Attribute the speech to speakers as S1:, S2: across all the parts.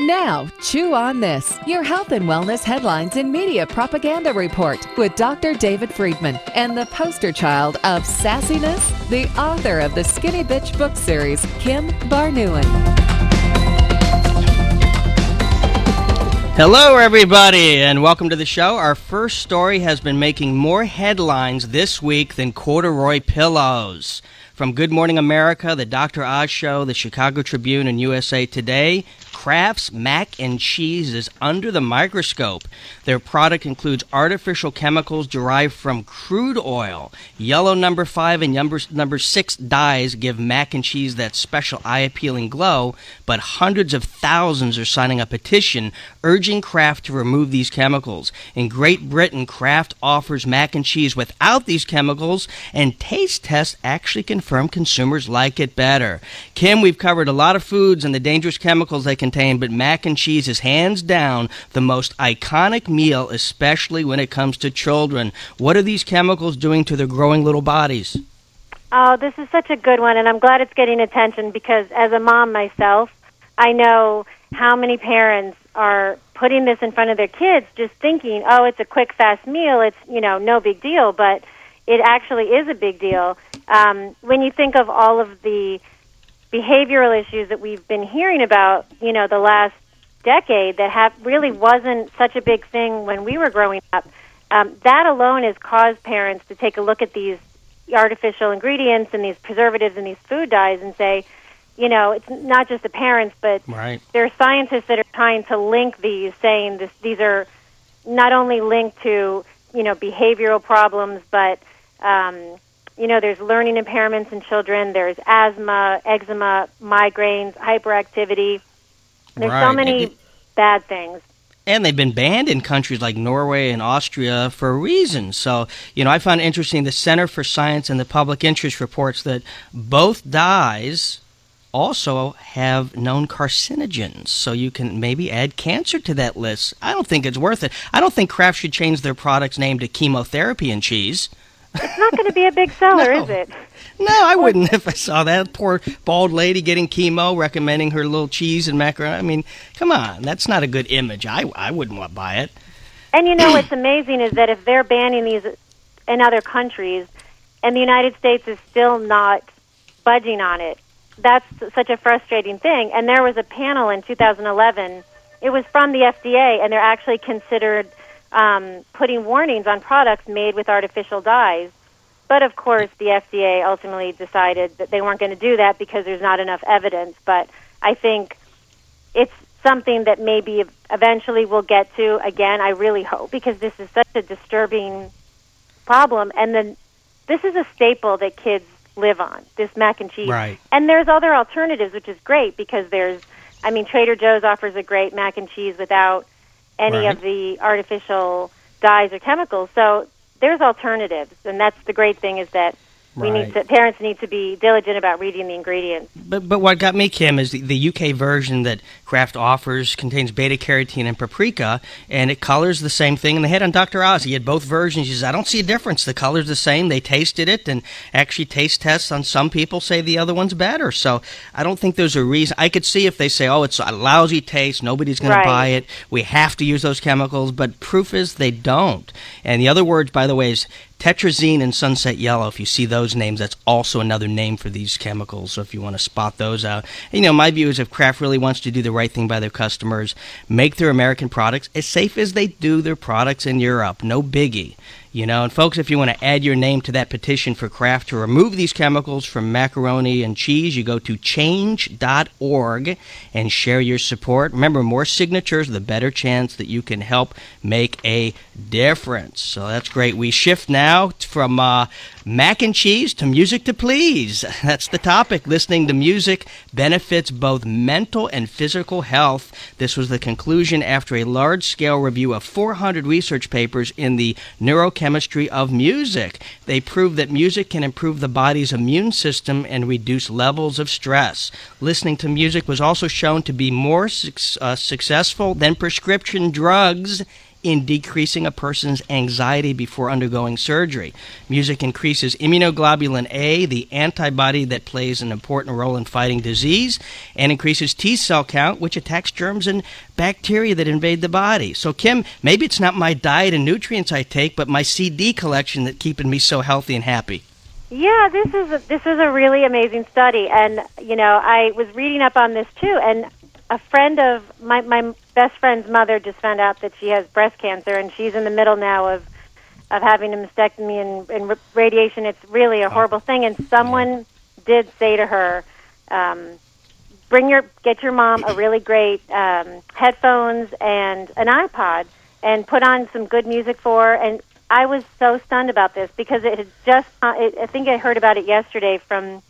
S1: Now, Chew on This, your health and wellness headlines and media propaganda report with Dr. David Friedman and the poster child of sassiness, the author of the Skinny Bitch book series, Kim Barnuen.
S2: Hello, everybody, and welcome to the show. Our first story has been making more headlines this week than corduroy pillows. From Good Morning America, the Dr. Oz Show, the Chicago Tribune, and USA Today, Kraft's mac and cheese is under the microscope. Their product includes artificial chemicals derived from crude oil. Yellow number 5 and number 6 dyes give mac and cheese that special eye-appealing glow, but hundreds of thousands are signing a petition urging Kraft to remove these chemicals. In Great Britain, Kraft offers mac and cheese without these chemicals, and taste tests actually confirm consumers like it better. Kim, we've covered a lot of foods and the dangerous chemicals they contain, but mac and cheese is hands down the most iconic meal, especially when it comes to children. What are these chemicals doing to their growing little bodies?
S3: Oh, this is such a good one, and I'm glad it's getting attention because as a mom myself, I know how many parents are putting this in front of their kids just thinking, oh, it's a quick, fast meal, it's, no big deal, but it actually is a big deal. When you think of all of the behavioral issues that we've been hearing about, the last decade that really wasn't such a big thing when we were growing up, that alone has caused parents to take a look at these artificial ingredients and these preservatives and these food dyes and say, it's not just the parents, but
S2: right.
S3: There are scientists that are trying to link these, saying these are not only linked to, behavioral problems, but there's learning impairments in children, there's asthma, eczema, migraines, hyperactivity. There's so many bad things.
S2: And they've been banned in countries like Norway and Austria for a reason. So, I found it interesting the Center for Science and the Public Interest reports that both dyes also have known carcinogens. So you can maybe add cancer to that list. I don't think it's worth it. I don't think Kraft should change their product's name to chemotherapy and cheese.
S3: It's not going to be a big seller, is it?
S2: No, I wouldn't if I saw that poor bald lady getting chemo, recommending her little cheese and macaroni. I mean, come on, that's not a good image. I wouldn't want to buy it.
S3: And what's amazing is that if they're banning these in other countries and the United States is still not budging on it, that's such a frustrating thing. And there was a panel in 2011. It was from the FDA, and they're actually considered putting warnings on products made with artificial dyes. But, of course, the FDA ultimately decided that they weren't going to do that because there's not enough evidence. But I think it's something that maybe eventually we'll get to. Again, I really hope, because this is such a disturbing problem. And then this is a staple that kids live on, this mac and cheese.
S2: Right.
S3: And there's other alternatives, which is great, because Trader Joe's offers a great mac and cheese without any of the artificial dyes or chemicals. So there's alternatives, and that's the great thing is that parents need to be diligent about reading the ingredients.
S2: But what got me, Kim, is the UK version that Kraft offers contains beta-carotene and paprika, and it colors the same thing. And they had on Dr. Oz, he had both versions. He says, I don't see a difference. The color's the same. They tasted it, and actually taste tests on some people say the other one's better. So I don't think there's a reason. I could see if they say, oh, it's a lousy taste, nobody's going to buy it, we have to use those chemicals, but proof is they don't. And the other words, by the way, is tetrazine and sunset yellow. If you see those names, that's also another name for these chemicals, so if you want to spot those out. And, my view is if Kraft really wants to do the right thing by their customers, make their American products as safe as they do their products in Europe. No biggie. And folks, if you want to add your name to that petition for Kraft to remove these chemicals from macaroni and cheese, you go to change.org and share your support. Remember, more signatures, the better chance that you can help make a difference. So that's great. We shift now from mac and cheese to music to please. That's the topic. Listening to music benefits both mental and physical health. This was the conclusion after a large-scale review of 400 research papers in the neurochemistry of music. They proved that music can improve the body's immune system and reduce levels of stress. Listening to music was also shown to be more successful than prescription drugs in decreasing a person's anxiety before undergoing surgery. Music increases immunoglobulin A, the antibody that plays an important role in fighting disease, and increases T cell count, which attacks germs and bacteria that invade the body. So, Kim, maybe it's not my diet and nutrients I take, but my CD collection that's keeping me so healthy and happy.
S3: Yeah, this is a really amazing study, and I was reading up on this too. And a friend of my best friend's mother just found out that she has breast cancer, and she's in the middle now of having a mastectomy and radiation. It's really a horrible thing. And someone did say to her, get your mom a really great headphones and an iPod, and put on some good music for her. And I was so stunned about this because it had just, I think I heard about it yesterday from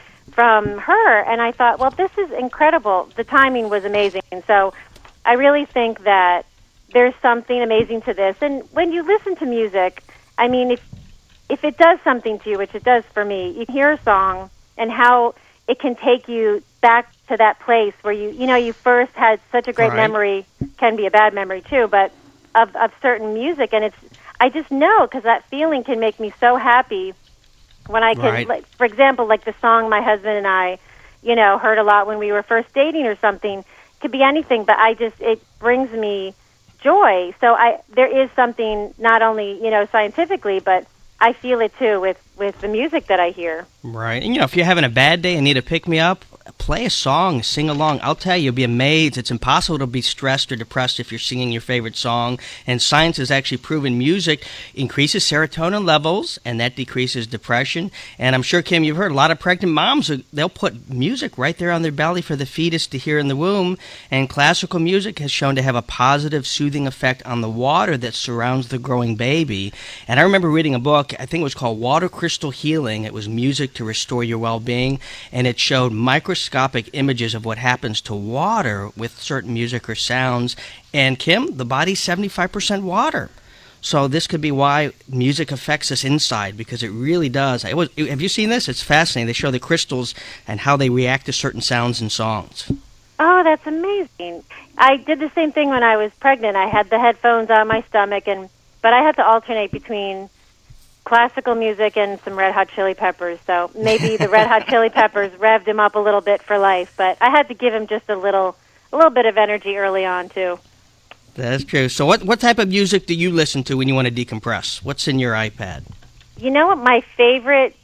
S3: her, and I thought, well, this is incredible. The timing was amazing. So I really think that there's something amazing to this. And when you listen to music, I mean, if it does something to you, which it does for me, you hear a song and how it can take you back to that place where you first had such a great memory, can be a bad memory too, but of certain music, and I just know, because that feeling can make me so happy when I can, like, for example, like the song my husband and I, heard a lot when we were first dating or something. It could be anything, but it brings me joy. So there is something, not only, scientifically, but I feel it too with the music that I hear.
S2: Right. And, if you're having a bad day and need to pick me up, play a song, sing along. I'll tell you, you'll be amazed. It's impossible to be stressed or depressed if you're singing your favorite song. And science has actually proven music increases serotonin levels, and that decreases depression. And I'm sure, Kim, you've heard a lot of pregnant moms, they'll put music right there on their belly for the fetus to hear in the womb. And classical music has shown to have a positive, soothing effect on the water that surrounds the growing baby. And I remember reading a book, I think it was called Water Crystal Healing. It was music to restore your well-being, and it showed microscopic images of what happens to water with certain music or sounds. And Kim, the body's 75% water. So this could be why music affects us inside, because it really does. Have you seen this? It's fascinating. They show the crystals and how they react to certain sounds and songs.
S3: Oh, that's amazing. I did the same thing when I was pregnant. I had the headphones on my stomach, but I had to alternate between classical music and some Red Hot Chili Peppers. So maybe the Red Hot Chili Peppers revved him up a little bit for life, but I had to give him just a little bit of energy early on too.
S2: That's true. So what type of music do you listen to when you want to decompress? What's in your iPad? You know what,
S3: my favorite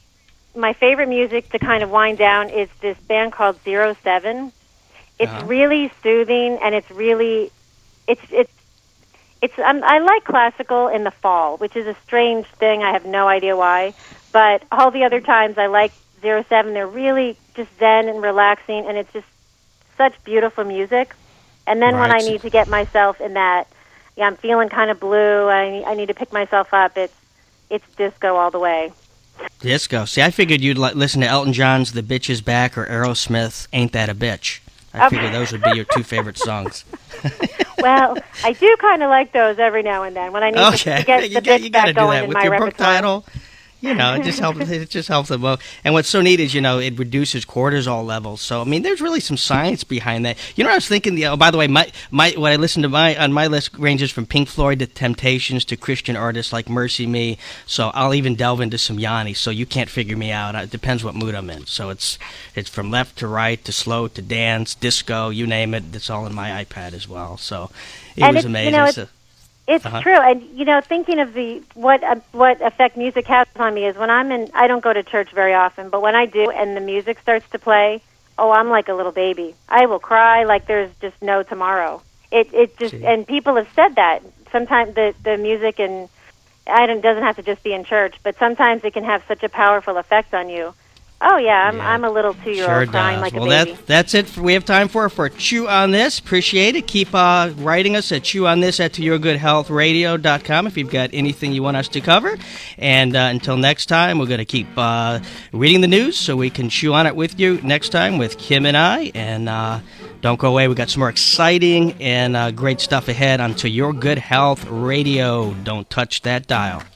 S3: music to kind of wind down is this band called 07. It's really soothing, and it's I like classical in the fall, which is a strange thing. I have no idea why. But all the other times I like 07. They're really just zen and relaxing, and it's just such beautiful music. And then when I need to get myself in that, I'm feeling kind of blue, I need to pick myself up, it's disco all the way.
S2: Disco. See, I figured you'd listen to Elton John's The Bitch Is Back or Aerosmith, Ain't That a Bitch. I figured those would be your two favorite songs.
S3: Well, I do kind of like those every now and then when I need to get the bitch back going in my repertoire. Book title. It just helps them both. And what's so neat is, it reduces cortisol levels. So, I mean, there's really some science behind that. I was thinking, by the way, my what I listen to on my list ranges from Pink Floyd to Temptations to Christian artists like Mercy Me. So I'll even delve into some Yanni. So you can't figure me out. It depends what mood I'm in. So it's from left to right to slow to dance, disco, you name it. It's all in my iPad as well. So it was amazing. It's true, and thinking of what effect music has on me is when I don't go to church very often, but when I do and the music starts to play, I'm like a little baby. I will cry like there's just no tomorrow. It just and people have said that sometimes the music and doesn't have to just be in church, but sometimes it can have such a powerful effect on you. Oh, yeah, I'm a little 2-year-old crying like a baby. Well,
S2: that's it. We have time for Chew on This. Appreciate it. Keep writing us at chewonthis@yourgoodhealthradio.com if you've got anything you want us to cover. And until next time, we're going to keep reading the news so we can chew on it with you next time with Kim and I. And don't go away. We've got some more exciting and great stuff ahead on To Your Good Health Radio. Don't touch that dial.